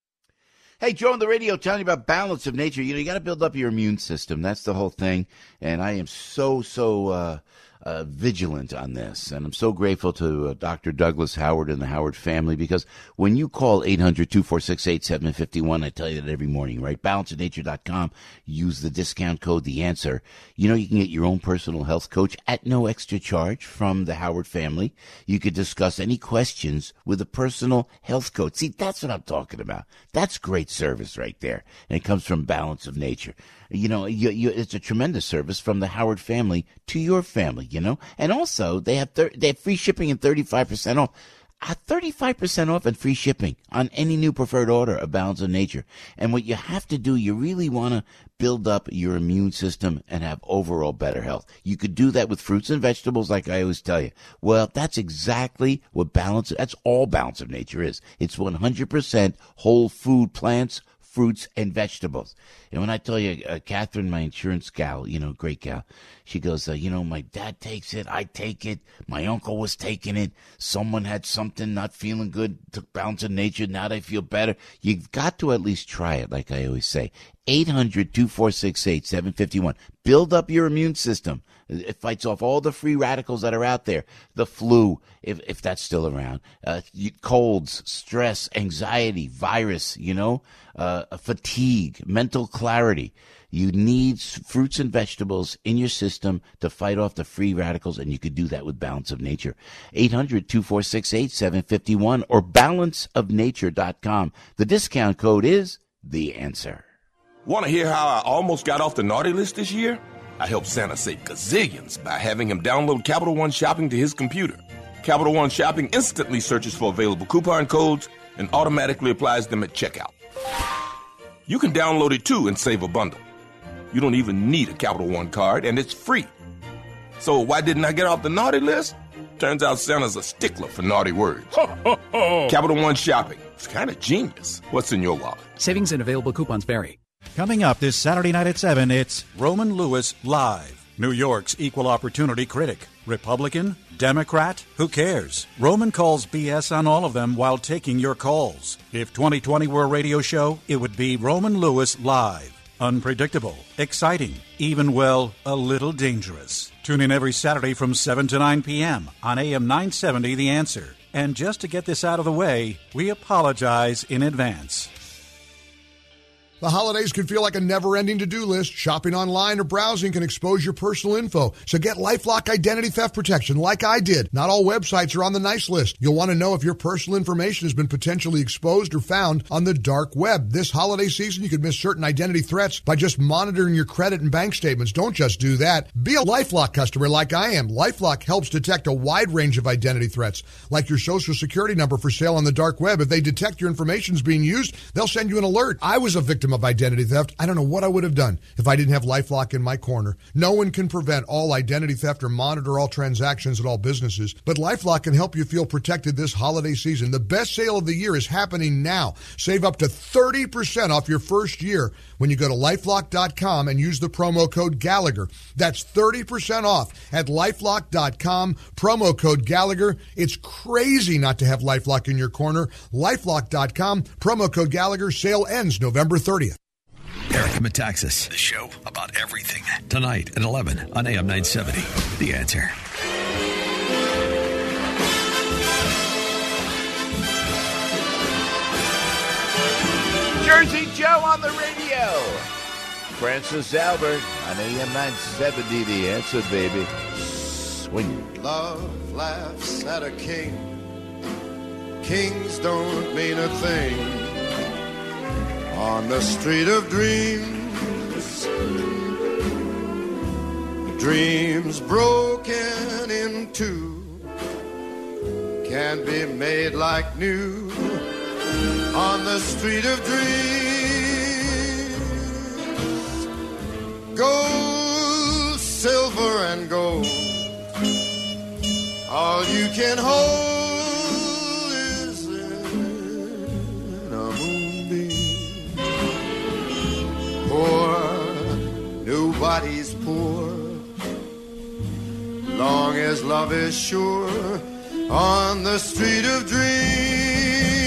Hey, Joe on the radio telling you about balance of nature. You know, you got to build up your immune system. That's the whole thing. And I am so, so uh, uh, vigilant on this. And I'm so grateful to uh, Doctor Douglas Howard and the Howard family, because when you call eight hundred, two four six, eight seven five one, I tell you that every morning, right? balance of nature dot com. Use the discount code, The Answer. You know, you can get your own personal health coach at no extra charge from the Howard family. You could discuss any questions with a personal health coach. See, that's what I'm talking about. That's great service right there. And it comes from Balance of Nature. You know, you, you, it's a tremendous service from the Howard family to your family, you know. And also, they have thir- they have free shipping and thirty-five percent off. Uh, thirty-five percent off and free shipping on any new preferred order of Balance of Nature. And what you have to do, you really want to build up your immune system and have overall better health. You could do that with fruits and vegetables, like I always tell you. Well, that's exactly what Balance, that's all Balance of Nature is. It's one hundred percent whole food plants, fruits, and vegetables. And when I tell you, uh, Catherine, my insurance gal, you know, great gal, she goes, uh, you know, my dad takes it, I take it, my uncle was taking it, someone had something not feeling good, took Balance of Nature, now they feel better. You've got to at least try it, like I always say. eight hundred, two four six, eight seven five one. Build up your immune system. It fights off all the free radicals that are out there. The flu, if if that's still around, uh, colds, stress, anxiety, virus, you know, uh, fatigue, mental clarity. You need fruits and vegetables in your system to fight off the free radicals, and you could do that with Balance of Nature. eight hundred, two four six, eight seven five one or balance of nature dot com. The discount code is The Answer. Want to hear how I almost got off the naughty list this year? I helped Santa save gazillions by having him download Capital One Shopping to his computer. Capital One Shopping instantly searches for available coupon codes and automatically applies them at checkout. You can download it too and save a bundle. You don't even need a Capital One card, and it's free. So why didn't I get off the naughty list? Turns out Santa's a stickler for naughty words. Capital One Shopping. It's kind of genius. What's in your wallet? Savings and available coupons vary. Coming up this Saturday night at seven, it's Roman Lewis Live. New York's equal opportunity critic. Republican? Democrat? Who cares? Roman calls B S on all of them while taking your calls. If twenty twenty were a radio show, it would be Roman Lewis Live. Unpredictable, exciting, even, well, a little dangerous. Tune in every Saturday from seven to nine p.m. on A M nine seventy, The Answer. And just to get this out of the way, we apologize in advance. The holidays can feel like a never-ending to-do list. Shopping online or browsing can expose your personal info. So get LifeLock identity theft protection like I did. Not all websites are on the nice list. You'll want to know if your personal information has been potentially exposed or found on the dark web. This holiday season, you could miss certain identity threats by just monitoring your credit and bank statements. Don't just do that. Be a LifeLock customer like I am. LifeLock helps detect a wide range of identity threats, like your social security number for sale on the dark web. If they detect your information is being used, they'll send you an alert. I was a victim of identity theft. I don't know what I would have done if I didn't have LifeLock in my corner. No one can prevent all identity theft or monitor all transactions at all businesses, but LifeLock can help you feel protected this holiday season. The best sale of the year is happening now. Save up to thirty percent off your first year when you go to LifeLock dot com and use the promo code Gallagher. That's thirty percent off at LifeLock dot com, promo code Gallagher. It's crazy not to have LifeLock in your corner. LifeLock dot com, promo code Gallagher. Sale ends November thirtieth. Eric Metaxas, the show about everything. Tonight at eleven on A M nine seventy. The Answer. Jersey Joe on the radio. Francis Albert on A M nine seventy. The Answer, baby. Swing. Love laughs at a king. Kings don't mean a thing. On the street of dreams, dreams broken in two can be made like new. On the street of dreams, gold, silver, and gold. All you can hold is in a moonbeam. Poor, nobody's poor, long as love is sure. On the street of dreams.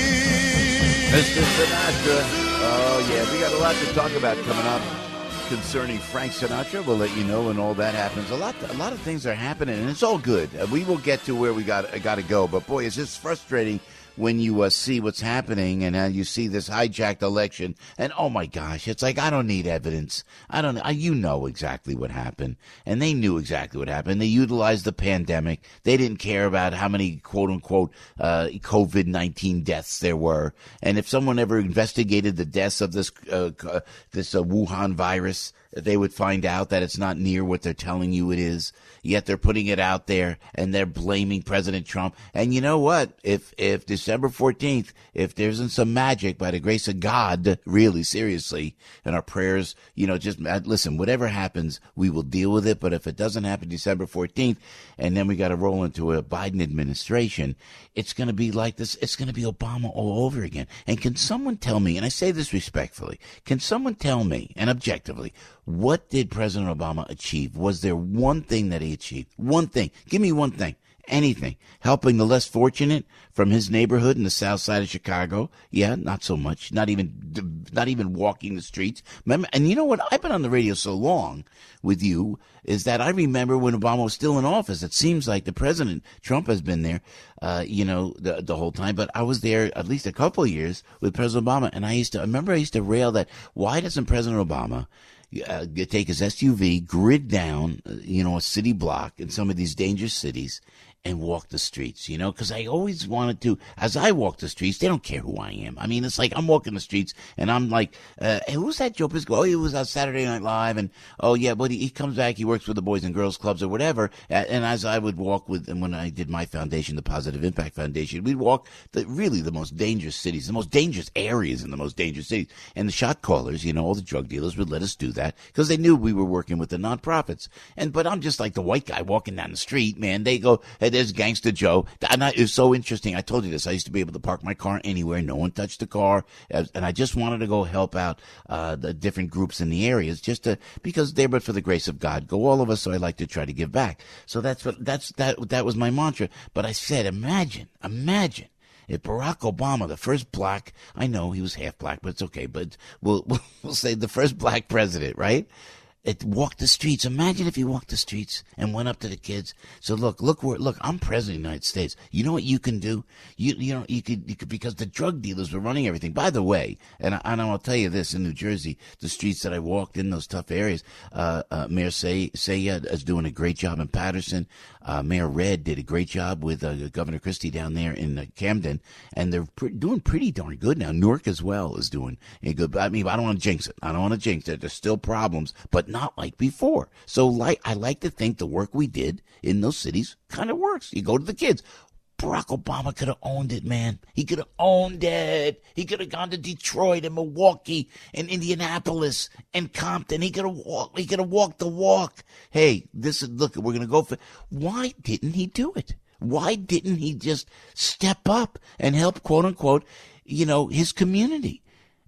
Mister Sinatra. Oh, yeah, we got a lot to talk about coming up concerning Frank Sinatra. We'll let you know when all that happens. A lot a lot of things are happening, and it's all good. Uh, we will get to where we got, uh, got to go. But, boy, it's just frustrating when you uh, see what's happening and uh, you see this hijacked election. And, oh, my gosh, it's like I don't need evidence. I don't. Uh, you know exactly what happened. And they knew exactly what happened. They utilized the pandemic. They didn't care about how many, quote-unquote, uh, COVID nineteen deaths there were. And if someone ever investigated the deaths of this, uh, uh, this uh, Wuhan virus, they would find out that it's not near what they're telling you it is. Yet they're putting it out there, and they're blaming President Trump. And you know what? If if December fourteenth, if there isn't some magic by the grace of God, really, seriously, and our prayers, you know, just listen, whatever happens, we will deal with it. But if it doesn't happen December fourteenth, and then we got to roll into a Biden administration, it's going to be like this. It's going to be Obama all over again. And can someone tell me, and I say this respectfully, can someone tell me, and objectively, what did President Obama achieve? Was there one thing that he achieved? One thing. Give me one thing. Anything. Helping the less fortunate from his neighborhood in the south side of Chicago? Yeah, not so much. Not even not even walking the streets. Remember, and you know what? I've been on the radio so long with you is that I remember when Obama was still in office. It seems like the president, Trump, has been there, uh, you know, the, the whole time. But I was there at least a couple of years with President Obama. And I used to, I remember I used to rail that, why doesn't President Obama Uh, take his S U V, grid down, uh, you know, a city block in some of these dangerous cities and walk the streets, you know, because I always wanted to, as I walk the streets, they don't care who I am. I mean, it's like I'm walking the streets and I'm like, uh, hey, who's that Joe Piscopo? Oh, he was on Saturday Night Live. And, oh, yeah, but he, he comes back, he works with the Boys and Girls Clubs or whatever. And as I would walk with, and when I did my foundation, the Positive Impact Foundation, we'd walk the really the most dangerous cities, the most dangerous areas in the most dangerous cities. And the shot callers, you know, all the drug dealers would let us do that because they knew we were working with the nonprofits. And, but I'm just like the white guy walking down the street, man. They go, hey, there's Gangsta Joe. And I, it was so interesting. I told you this. I used to be able to park my car anywhere. No one touched the car. And I just wanted to go help out uh, the different groups in the areas just to, because there, but for the grace of God, go all of us. So I like to try to give back. So that's what, that's, that, that was my mantra. But I said, imagine, imagine. If Barack Obama, the first black, I know he was half black, but it's okay. But we'll, we'll say the first black president, right? It walked the streets. Imagine if he walked the streets and went up to the kids. So look, look where, look, I'm president of the United States. You know what you can do? You, you know, you could, you could, because the drug dealers were running everything. By the way, and I, and I'll tell you this, in New Jersey, the streets that I walked in, those tough areas, uh, uh, Mayor Say, Sayed is doing a great job in Patterson. Uh, Mayor Red did a great job with uh, Governor Christie down there in uh, Camden, and they're pre- doing pretty darn good now. Newark as well is doing a good. I mean, I don't want to jinx it. I don't want to jinx it. There's still problems, but not like before. So, like, I like to think the work we did in those cities kind of works. You go to the kids. Barack Obama could have owned it, man. He could have owned it. He could have gone to Detroit and Milwaukee and Indianapolis and Compton. He could have walked. He could have walked the walk. Hey, this is, look, we're going to go for, why didn't he do it? Why didn't he just step up and help, quote unquote, you know, his community?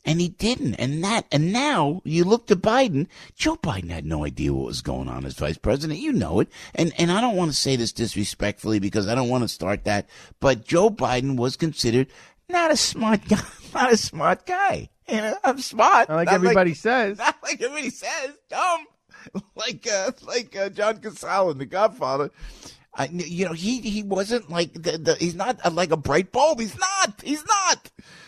And he didn't. And that, and now you look to Biden. Joe Biden had no idea what was going on as vice president. You know it. And, and I don't want to say this disrespectfully because I don't want to start that, but Joe Biden was considered not a smart guy, not a smart guy. You know, I'm smart. Not like Not everybody like, says. Not like everybody says. Dumb. Like, uh, like, uh, John Casale in The Godfather. I, you know, he, he wasn't like the, the, he's not a, like a bright bulb. He's not, he's not.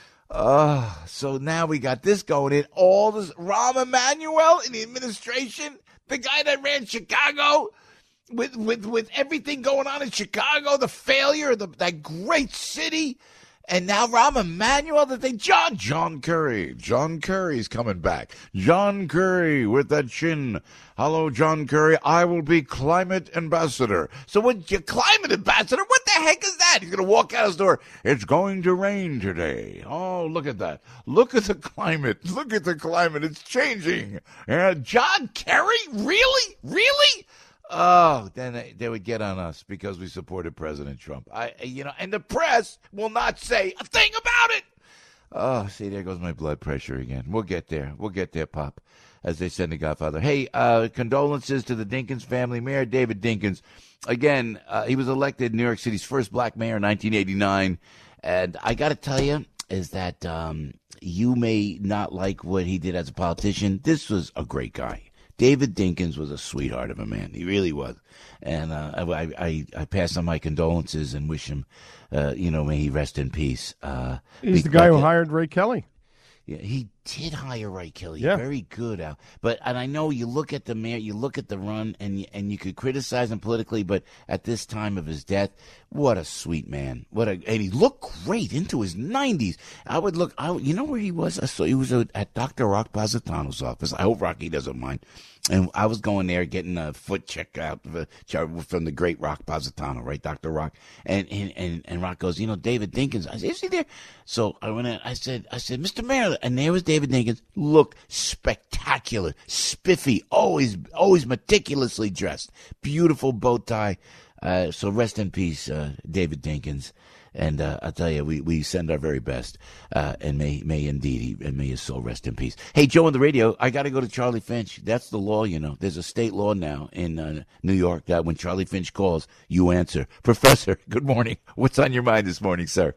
Uh, so now we got this going in. All this Rahm Emanuel in the administration, the guy that ran Chicago with, with, with everything going on in Chicago, the failure of the, that great city. And now Rahm Emanuel, that they, John, John Kerry, John Kerry's coming back. John Kerry with that chin. Hello, John Kerry. I will be climate ambassador. So what, you climate ambassador? What the heck is that? He's going to walk out his door. It's going to rain today. Oh, look at that. Look at the climate. Look at the climate. It's changing. Uh, John Kerry? Really? Really? Oh, then they, they would get on us because we supported President Trump. I, you know, and the press will not say a thing about it. Oh, see, there goes my blood pressure again. We'll get there. We'll get there, Pop, as they said in The Godfather. Hey, uh, condolences to the Dinkins family. Mayor David Dinkins, again, uh, he was elected New York City's first black mayor in nineteen eighty-nine. And I got to tell you is that um, you may not like what he did as a politician. This was a great guy. David Dinkins was a sweetheart of a man. He really was. And uh, I, I, I pass on my condolences and wish him, uh, you know, may he rest in peace. Uh, He's the guy who hired Ray Kelly. Yeah, he did hire Ray Kelly. Yeah. Very good, Al. But and I know you look at the mayor, you look at the run, and you, and you could criticize him politically, but at this time of his death, what a sweet man. What a and he looked great into his nineties. I would look. I you know where he was? I saw he was at Doctor Rock Positano's office. I hope Rocky doesn't mind. And I was going there getting a foot check out from the great Rock Positano, right, Doctor Rock. And, and and and Rock goes, you know, David Dinkins. I said, is he there? So I went in. I said, I said, Mister Mayor, and there was David Dinkins. Look spectacular, spiffy, always always meticulously dressed, beautiful bow tie. Uh, so rest in peace, uh, David Dinkins. And uh, I'll tell you, we, we send our very best, uh, and may may indeed, he, and may his soul rest in peace. Hey, Joe on the radio, I got to go to Charlie Finch. That's the law, you know. There's a state law now in uh, New York that when Charlie Finch calls, you answer. Professor, good morning. What's on your mind this morning, sir?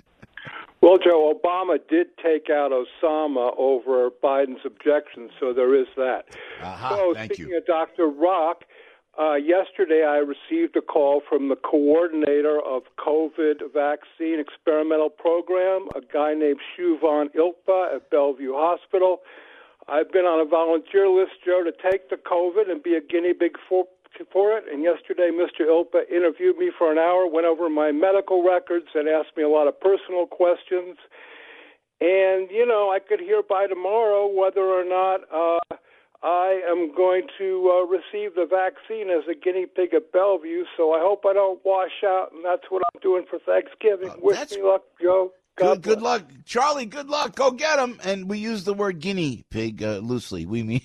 Well, Joe, Obama did take out Osama over Biden's objections, so there is that. Uh-huh, so thank speaking you. of Doctor Rock, Uh, yesterday, I received a call from the coordinator of COVID vaccine experimental program, a guy named Shuvan Ilpa at Bellevue Hospital. I've been on a volunteer list, Joe, to take the COVID and be a guinea pig for, for it. And yesterday, Mister Ilpa interviewed me for an hour, went over my medical records, and asked me a lot of personal questions. And, you know, I could hear by tomorrow whether or not uh, I am going to uh, receive the vaccine as a guinea pig at Bellevue, so I hope I don't wash out, and that's what I'm doing for Thanksgiving. Uh, Wish me luck, Joe. God good, good luck. Charlie, good luck. Go get him. And we use the word guinea pig uh, loosely. We mean...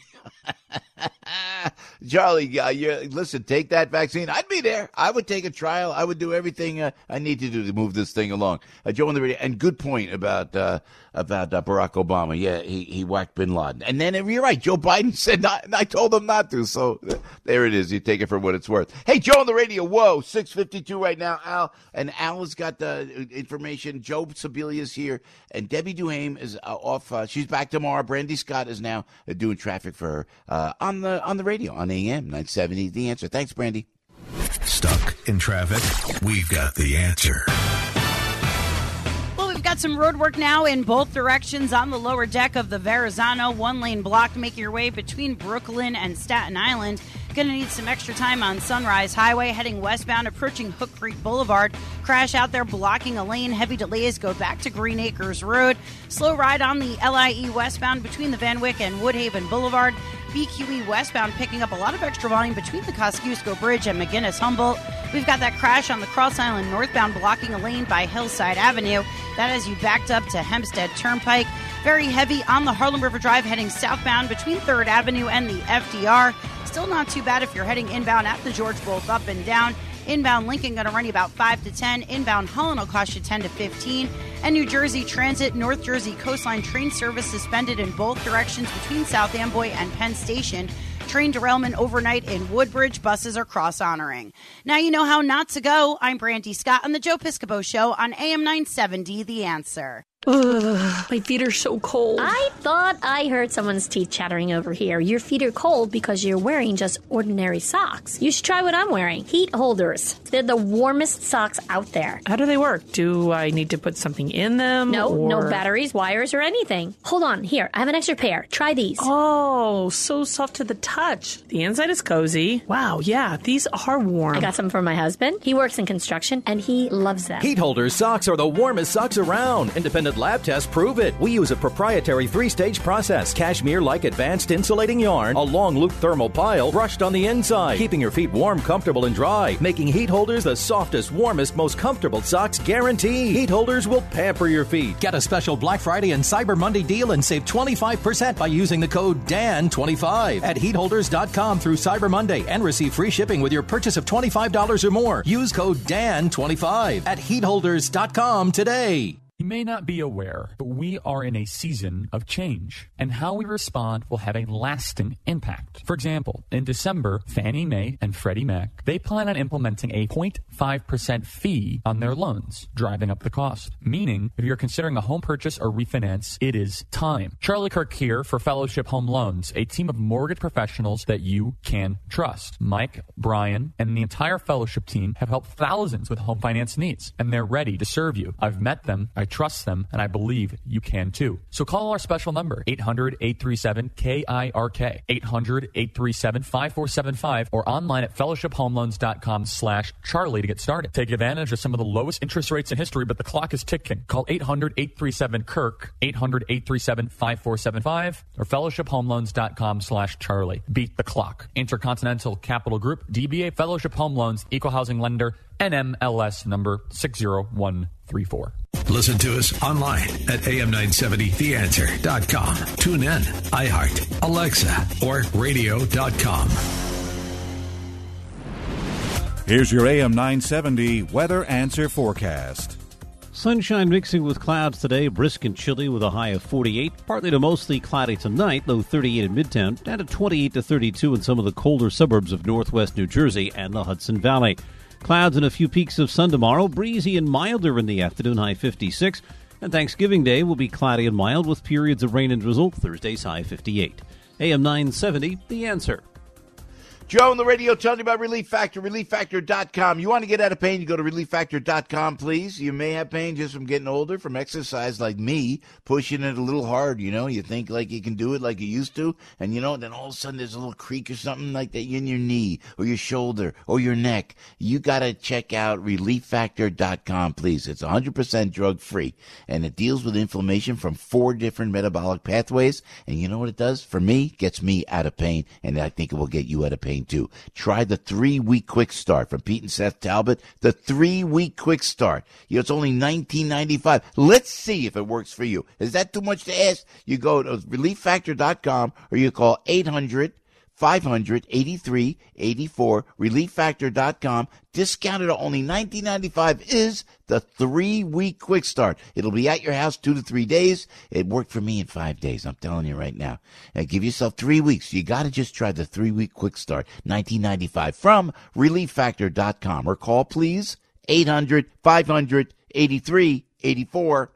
Charlie, uh, you listen, take that vaccine. I'd be there. I would take a trial. I would do everything uh, I need to do to move this thing along. Uh, Joe on the radio, and good point about uh, about uh, Barack Obama. Yeah, he, he whacked bin Laden. And then you're right. Joe Biden said not, and I told him not to. So uh, there it is. You take it for what it's worth. Hey, Joe on the radio. Whoa, six fifty-two right now, Al. And Al has got the information. Joe Sibilia is here. And Debbie Duhame is uh, off. Uh, she's back tomorrow. Brandy Scott is now uh, doing traffic for her uh, on the on the radio on A M nine seventy. The Answer. Thanks, Brandy. Stuck in traffic? We've got the answer. Well, we've got some road work now in both directions on the lower deck of the Verrazano. One lane blocked. Make your way between Brooklyn and Staten Island. Going to need some extra time on Sunrise Highway, heading westbound, approaching Hook Creek Boulevard. Crash out there, blocking a lane. Heavy delays go back to Green Acres Road. Slow ride on the L I E westbound between the Van Wyck and Woodhaven Boulevard. B Q E westbound picking up a lot of extra volume between the Kosciuszko Bridge and McGinnis-Humboldt. We've got that crash on the Cross Island northbound, blocking a lane by Hillside Avenue. That has you backed up to Hempstead Turnpike. Very heavy on the Harlem River Drive, heading southbound between third Avenue and the F D R. Still not too bad if you're heading inbound at the George, both up and down. Inbound Lincoln going to run you about five to ten. Inbound Holland will cost you ten to fifteen. And New Jersey Transit North Jersey Coastline train service suspended in both directions between South Amboy and Penn Station. Train derailment overnight in Woodbridge. Buses are cross-honoring. Now you know how not to go. I'm Brandy Scott on the Joe Piscopo Show on A M nine seventy, The Answer. Ugh, my feet are so cold. I thought I heard someone's teeth chattering over here. Your feet are cold because you're wearing just ordinary socks. You should try what I'm wearing. Heat holders. They're the warmest socks out there. How do they work? Do I need to put something in them? No, or... no batteries, wires, or anything. Hold on. Here, I have an extra pair. Try these. Oh, so soft to the touch. The inside is cozy. Wow, yeah, these are warm. I got some for my husband. He works in construction, and he loves them. Heat holders socks are the warmest socks around. Independent lab tests prove it. We use a proprietary three-stage process. Cashmere-like advanced insulating yarn, a long loop thermal pile brushed on the inside, keeping your feet warm, comfortable, and dry, making heat holders the softest, warmest, most comfortable socks guaranteed. Heat holders will pamper your feet. Get a special Black Friday and Cyber Monday deal and save twenty-five percent by using the code D A N twenty-five at heat holders dot com through Cyber Monday and receive free shipping with your purchase of twenty-five dollars or more. Use code D A N twenty-five at heat holders dot com today. You may not be aware, but we are in a season of change, and how we respond will have a lasting impact. For example, in December, Fannie Mae and Freddie Mac, they plan on implementing a zero point five percent fee on their loans, driving up the cost. Meaning, if you're considering a home purchase or refinance, it is time. Charlie Kirk here for Fellowship Home Loans, a team of mortgage professionals that you can trust. Mike, Brian, and the entire Fellowship team have helped thousands with home finance needs, and they're ready to serve you. I've met them, I trust them, and I believe you can too. So call our special number, eight hundred, eight three seven, K I R K, eight hundred, eight three seven, five four seven five, or online at fellowship home loans dot com slash Charlie to get started. Take advantage of some of the lowest interest rates in history, but the clock is ticking. Call eight hundred, eight three seven, Kirk, eight hundred, eight three seven, five four seven five, or fellowship home loans dot com slash Charlie. Beat the clock. Intercontinental Capital Group, D B A Fellowship Home Loans, Equal Housing Lender, N M L S number six zero one three four. Listen to us online at A M nine seventy the answer dot com. Tune in, iHeart, Alexa, or radio dot com. Here's your A M nine seventy Weather Answer Forecast. Sunshine mixing with clouds today, brisk and chilly with a high of forty-eight. Partly to mostly cloudy tonight, low thirty-eight in Midtown, down to twenty-eight to thirty-two in some of the colder suburbs of northwest New Jersey and the Hudson Valley. Clouds and a few peaks of sun tomorrow, breezy and milder in the afternoon, high fifty-six. And Thanksgiving Day will be cloudy and mild with periods of rain and drizzle, Thursday's high fifty-eight. A M nine seventy, The Answer. Joe on the radio telling you about Relief Factor, relief factor dot com. You want to get out of pain, you go to relief factor dot com, please. You may have pain just from getting older, from exercise like me, pushing it a little hard, you know. You think like you can do it like you used to, and, you know, then all of a sudden there's a little creak or something like that in your knee or your shoulder or your neck. You got to check out relief factor dot com, please. It's one hundred percent drug-free, and it deals with inflammation from four different metabolic pathways. And you know what it does? For me, gets me out of pain, and I think it will get you out of pain too. Try the three-week quick start from Pete and Seth Talbot. The three-week quick start. You know, it's only nineteen ninety-five. Let's see if it works for you. Is that too much to ask? You go to relief factor dot com or you call eight hundred, five hundred, eighty-three eighty-four, relief factor dot com. Discounted at only nineteen ninety-five is the three-week quick start. It'll be at your house two to three days. It worked for me in five days. I'm telling you right now. And give yourself three weeks. You got to just try the three-week quick start. nineteen ninety-five from relief factor dot com. Or call, please, eight hundred, five hundred, eighty-three eighty-four.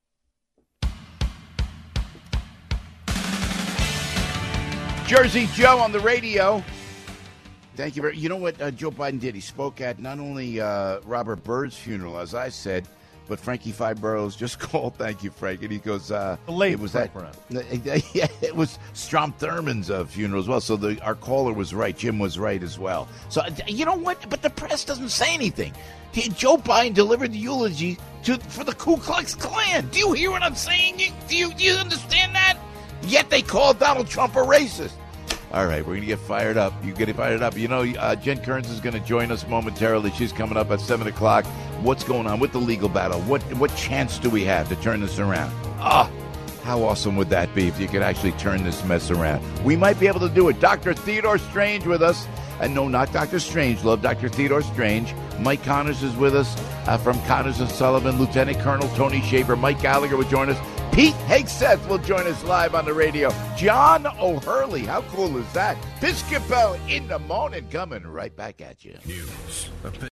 Jersey Joe on the radio. Thank you very much. You know what uh, Joe Biden did? He spoke at not only uh, Robert Byrd's funeral, as I said, but Frankie Five Boroughs just called. Thank you, Frank. And he goes, uh, the late it was Frank that, yeah, it was Strom Thurmond's uh, funeral as well. So the, our caller was right. Jim was right as well. So you know what? But the press doesn't say anything. He, Joe Biden delivered the eulogy to for the Ku Klux Klan. Do you hear what I'm saying? You, do, you, do you understand that? Yet they call Donald Trump a racist. All right, we're going to get fired up. You get fired up. You know, uh, Jen Kearns is going to join us momentarily. She's coming up at seven o'clock. What's going on with the legal battle? What what chance do we have to turn this around? Ah, how awesome would that be if you could actually turn this mess around? We might be able to do it. Doctor Theodore Strange with us. And no, not Doctor Strangelove, Doctor Theodore Strange. Mike Connors is with us uh, from Connors and Sullivan. Lieutenant Colonel Tony Schaefer. Mike Gallagher will join us. Pete Hegseth will join us live on the radio. John O'Hurley, how cool is that? Piscopo in the morning, coming right back at you. News.